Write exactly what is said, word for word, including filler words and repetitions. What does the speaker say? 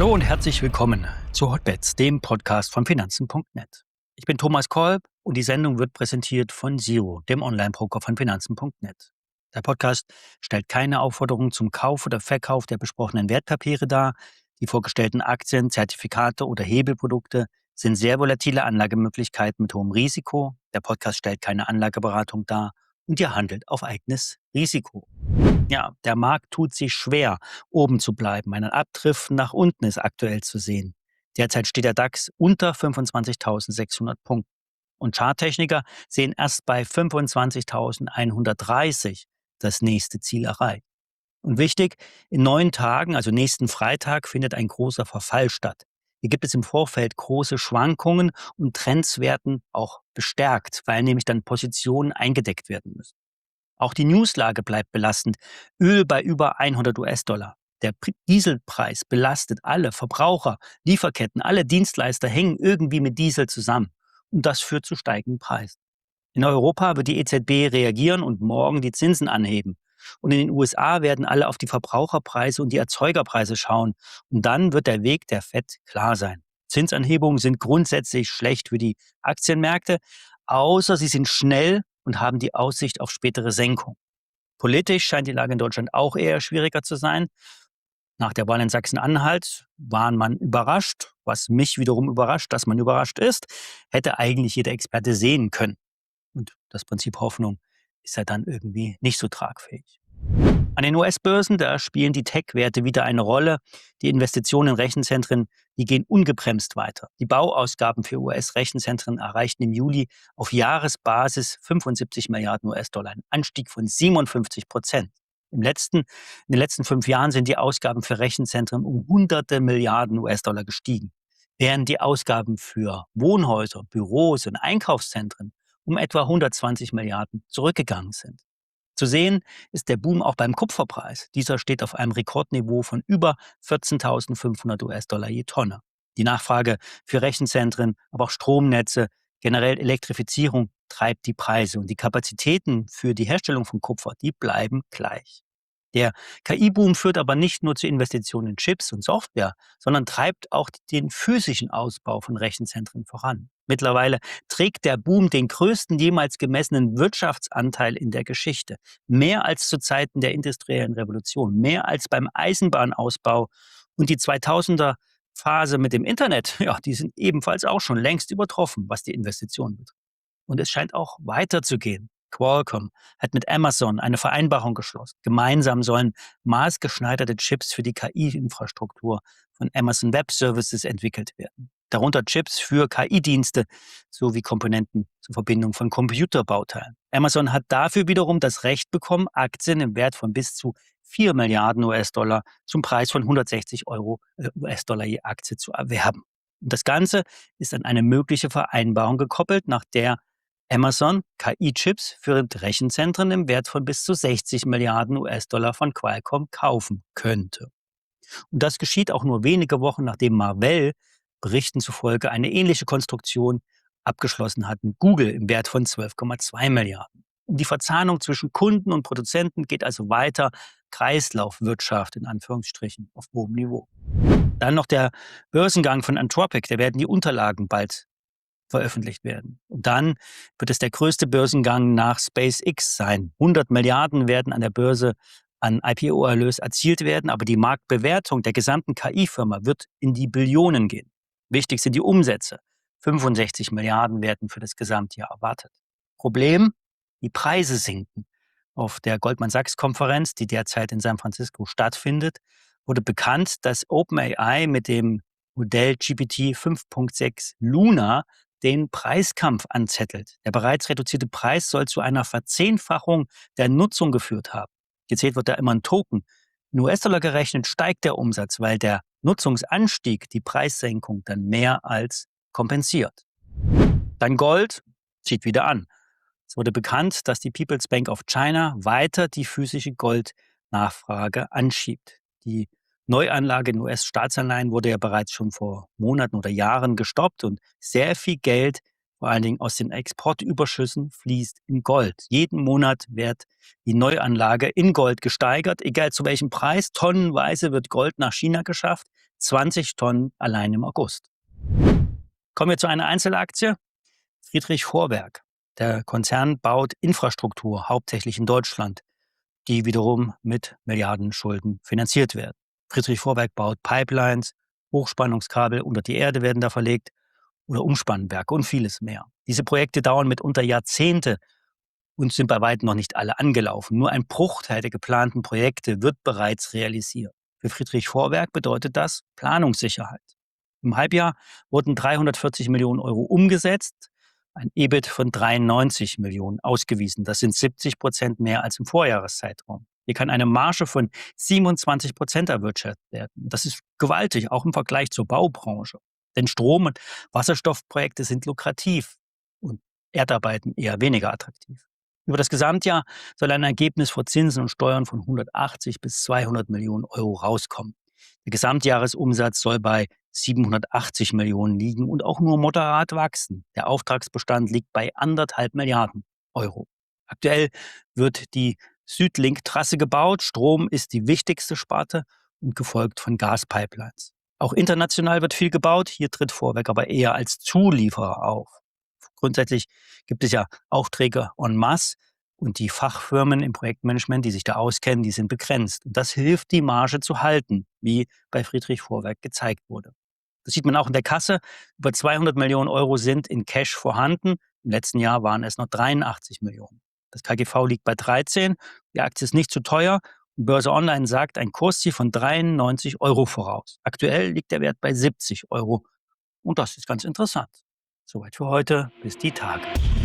Hallo und herzlich willkommen zu Hotbets, dem Podcast von Finanzen Punkt net. Ich bin Thomas Kolb und die Sendung wird präsentiert von Zero, dem Online-Broker von Finanzen Punkt net. Der Podcast stellt keine Aufforderung zum Kauf oder Verkauf der besprochenen Wertpapiere dar. Die vorgestellten Aktien, Zertifikate oder Hebelprodukte sind sehr volatile Anlagemöglichkeiten mit hohem Risiko. Der Podcast stellt keine Anlageberatung dar und ihr handelt auf eigenes Risiko. Ja, der Markt tut sich schwer, oben zu bleiben. Einen Abdrift nach unten ist aktuell zu sehen. Derzeit steht der DAX unter fünfundzwanzigtausendsechshundert Punkten. Und Charttechniker sehen erst bei fünfundzwanzigtausendeinhundertdreißig das nächste Ziel erreicht. Und wichtig, in neun Tagen, also nächsten Freitag, findet ein großer Verfall statt. Hier gibt es im Vorfeld große Schwankungen und Trends werden auch bestärkt, weil nämlich dann Positionen eingedeckt werden müssen. Auch die Newslage bleibt belastend. Öl bei über hundert US-Dollar. Der Pri- Dieselpreis belastet alle Verbraucher, Lieferketten, alle Dienstleister hängen irgendwie mit Diesel zusammen. Und das führt zu steigenden Preisen. In Europa wird die E Z B reagieren und morgen die Zinsen anheben. Und in den U S A werden alle auf die Verbraucherpreise und die Erzeugerpreise schauen. Und dann wird der Weg der Fed klar sein. Zinsanhebungen sind grundsätzlich schlecht für die Aktienmärkte, außer sie sind schnell und haben die Aussicht auf spätere Senkung. Politisch scheint die Lage in Deutschland auch eher schwieriger zu sein. Nach der Wahl in Sachsen-Anhalt war man überrascht, was mich wiederum überrascht, dass man überrascht ist, hätte eigentlich jeder Experte sehen können. Und das Prinzip Hoffnung ist ja dann irgendwie nicht so tragfähig. An den U S-Börsen, da spielen die Tech-Werte wieder eine Rolle. Die Investitionen in Rechenzentren, die gehen ungebremst weiter. Die Bauausgaben für U S-Rechenzentren erreichten im Juli auf Jahresbasis fünfundsiebzig Milliarden U S-Dollar, ein Anstieg von siebenundfünfzig Prozent. Im letzten, in den letzten fünf Jahren sind die Ausgaben für Rechenzentren um hunderte Milliarden U S-Dollar gestiegen, während die Ausgaben für Wohnhäuser, Büros und Einkaufszentren um etwa hundertzwanzig Milliarden zurückgegangen sind. Zu sehen ist der Boom auch beim Kupferpreis. Dieser steht auf einem Rekordniveau von über vierzehntausendfünfhundert U S-Dollar je Tonne. Die Nachfrage für Rechenzentren, aber auch Stromnetze, generell Elektrifizierung treibt die Preise und die Kapazitäten für die Herstellung von Kupfer, die bleiben gleich. Der K I-Boom führt aber nicht nur zu Investitionen in Chips und Software, sondern treibt auch den physischen Ausbau von Rechenzentren voran. Mittlerweile trägt der Boom den größten jemals gemessenen Wirtschaftsanteil in der Geschichte. Mehr als zu Zeiten der industriellen Revolution, mehr als beim Eisenbahnausbau. Und die zweitausender-Phase mit dem Internet, ja, die sind ebenfalls auch schon längst übertroffen, was die Investitionen betrifft. Und es scheint auch weiterzugehen. Qualcomm hat mit Amazon eine Vereinbarung geschlossen. Gemeinsam sollen maßgeschneiderte Chips für die K I-Infrastruktur von Amazon Web Services entwickelt werden. Darunter Chips für K I-Dienste sowie Komponenten zur Verbindung von Computerbauteilen. Amazon hat dafür wiederum das Recht bekommen, Aktien im Wert von bis zu vier Milliarden U S-Dollar zum Preis von hundertsechzig Euro äh, U S-Dollar je Aktie zu erwerben. Und das Ganze ist an eine mögliche Vereinbarung gekoppelt, nach der Amazon K I-Chips für Rechenzentren im Wert von bis zu sechzig Milliarden U S-Dollar von Qualcomm kaufen könnte. Und das geschieht auch nur wenige Wochen, nachdem Marvell Berichten zufolge eine ähnliche Konstruktion abgeschlossen hat mit Google im Wert von zwölf Komma zwei Milliarden. Und die Verzahnung zwischen Kunden und Produzenten geht also weiter. Kreislaufwirtschaft in Anführungsstrichen auf hohem Niveau. Dann noch der Börsengang von Anthropic. Da werden die Unterlagen bald veröffentlicht werden. Und dann wird es der größte Börsengang nach SpaceX sein. hundert Milliarden werden an der Börse an I P O-Erlös erzielt werden, aber die Marktbewertung der gesamten K I-Firma wird in die Billionen gehen. Wichtig sind die Umsätze. fünfundsechzig Milliarden werden für das Gesamtjahr erwartet. Problem? Die Preise sinken. Auf der Goldman Sachs-Konferenz, die derzeit in San Francisco stattfindet, wurde bekannt, dass OpenAI mit dem Modell G P T fünf Punkt sechs Luna den Preiskampf anzettelt. Der bereits reduzierte Preis soll zu einer Verzehnfachung der Nutzung geführt haben. Gezählt wird da immer ein Token. In U S-Dollar gerechnet steigt der Umsatz, weil der Nutzungsanstieg die Preissenkung dann mehr als kompensiert. Dann Gold zieht wieder an. Es wurde bekannt, dass die People's Bank of China weiter die physische Goldnachfrage anschiebt. Die Neuanlage in U S-Staatsanleihen wurde ja bereits schon vor Monaten oder Jahren gestoppt und sehr viel Geld, vor allen Dingen aus den Exportüberschüssen, fließt in Gold. Jeden Monat wird die Neuanlage in Gold gesteigert, egal zu welchem Preis. Tonnenweise wird Gold nach China geschafft. zwanzig Tonnen allein im August. Kommen wir zu einer Einzelaktie. Friedrich Vorwerk. Der Konzern baut Infrastruktur, hauptsächlich in Deutschland, die wiederum mit Milliardenschulden finanziert werden. Friedrich Vorwerk baut Pipelines, Hochspannungskabel unter die Erde werden da verlegt oder Umspannwerke und vieles mehr. Diese Projekte dauern mitunter Jahrzehnte und sind bei weitem noch nicht alle angelaufen. Nur ein Bruchteil der geplanten Projekte wird bereits realisiert. Für Friedrich Vorwerk bedeutet das Planungssicherheit. Im Halbjahr wurden dreihundertvierzig Millionen Euro umgesetzt, ein E B I T von dreiundneunzig Millionen ausgewiesen. Das sind siebzig Prozent mehr als im Vorjahreszeitraum. Hier kann eine Marge von siebenundzwanzig Prozent erwirtschaftet werden. Das ist gewaltig, auch im Vergleich zur Baubranche. Denn Strom- und Wasserstoffprojekte sind lukrativ und Erdarbeiten eher weniger attraktiv. Über das Gesamtjahr soll ein Ergebnis vor Zinsen und Steuern von hundertachtzig bis zweihundert Millionen Euro rauskommen. Der Gesamtjahresumsatz soll bei siebenhundertachtzig Millionen liegen und auch nur moderat wachsen. Der Auftragsbestand liegt bei anderthalb Milliarden Euro. Aktuell wird die Südlink-Trasse gebaut. Strom ist die wichtigste Sparte und gefolgt von Gaspipelines. Auch international wird viel gebaut. Hier tritt Vorwerk aber eher als Zulieferer auf. Grundsätzlich gibt es ja Aufträge en masse und die Fachfirmen im Projektmanagement, die sich da auskennen, die sind begrenzt. Und das hilft, die Marge zu halten, wie bei Friedrich Vorwerk gezeigt wurde. Das sieht man auch in der Kasse. Über zweihundert Millionen Euro sind in Cash vorhanden. Im letzten Jahr waren es noch dreiundachtzig Millionen. Das K G V liegt bei dreizehn. Die Aktie ist nicht zu teuer. Und Börse Online sagt ein Kursziel von dreiundneunzig Euro voraus. Aktuell liegt der Wert bei siebzig Euro. Und das ist ganz interessant. Soweit für heute. Bis die Tage.